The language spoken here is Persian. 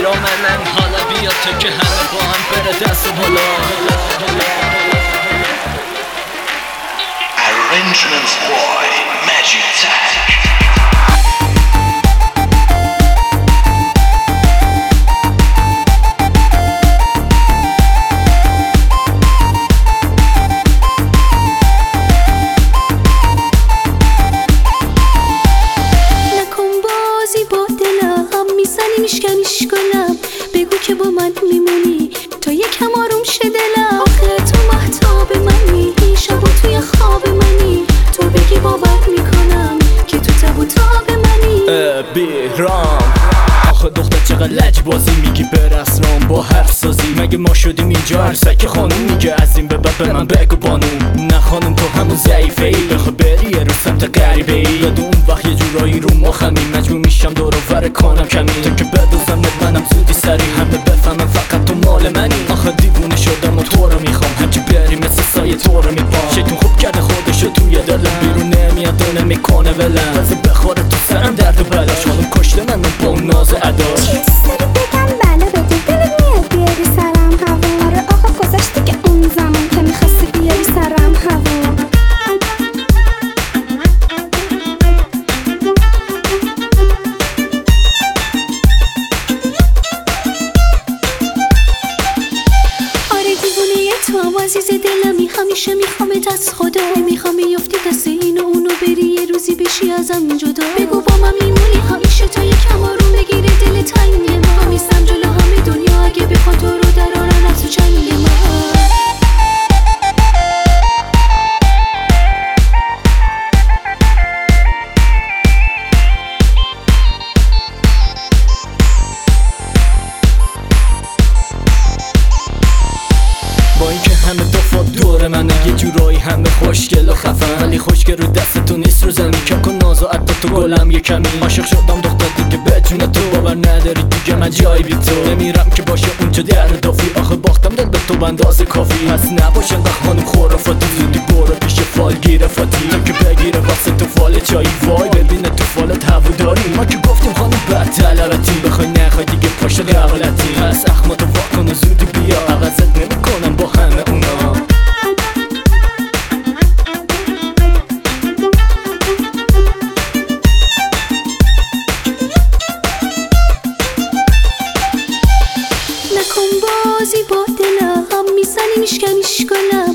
منم حالا بیا تو که همه با هم بره دست بالا. Arrangements by Magic Tag. میشکنیش کنم بگو که با من میمونی تا یکم آروم شه دلم. آخه تو مهتاب منی شب و توی خواب منی تو بگی باور میکنم که تو تب و تاب منی. بیرام آخه دختر چقدر لجبازی میگی برسرام با حرف سازی. مگه ما شدیم اینجا هر سک خانوم میگه از این به بعد به من بگو بانو. نه خانوم تو همون ضعیفه ای بخواه بری یه رو سمت غریبه ای. یاد اون وقت یه جورایی رو مخمی مجبور میشم دور و ور کنم کمی تا که بدوزم منم زودی سری همه بفهمم فقط تو مال منی. آخه دیوونه شدم و تو رو میخوام همچی بری مثل سایه تو رو میبام. شیطون خوب کرده خودشو توی دلم بیرون نمیاد و نمیکنه ولم. بازه بخوره تو سرم درد و بلاش خانوم کشته من با اون ناز اداش. چیز داری بگم بله بده دلت میاد بیاری سرم هوا. آره آقا گذشت دیگه اون زمان که میخواستی بیاری سرم هوا. تو هم عزیز دلمی همیشه میخوامت از خدا. نمیخوام بیفتی دست این و اونو بری یه روزی بشی ازم جدا. بگو با من میمونی همیشه تا یکم آروم بگیره دل تنگ ما. میستم جلو همه دنیا اگه بخواد تو رو درارن از تو جنگ ما. با اینکه همه دفعه دور منه یه جورایی همه خوشگل و خفن ولی خوشگل رو دست تو نیست رو زمین. کم کن ناز و عطا تو گلم یه کمی. عاشق شدم دختر دیگه به جون تو باور نداری دیگه من جایی بی تو نمیرم که باشه اونجا در دافی. آخه باختم دل به تو بندازه کافی پس نباشن دا خانم خرافاتی. زودی برو پیش فال گیره فاتی تا که بگیره واسه تو فال چایی. وای ببینه تو فالت هوا داری ما که گفتیم خانم بد طلبتی. بخوای نخوای دیگه پاشه قبلتی پس اخماتو واکن و زودی بیا عوضت نمیکنم با همه اونا. نکن بازی با دلم میزنی میشکنیش کنم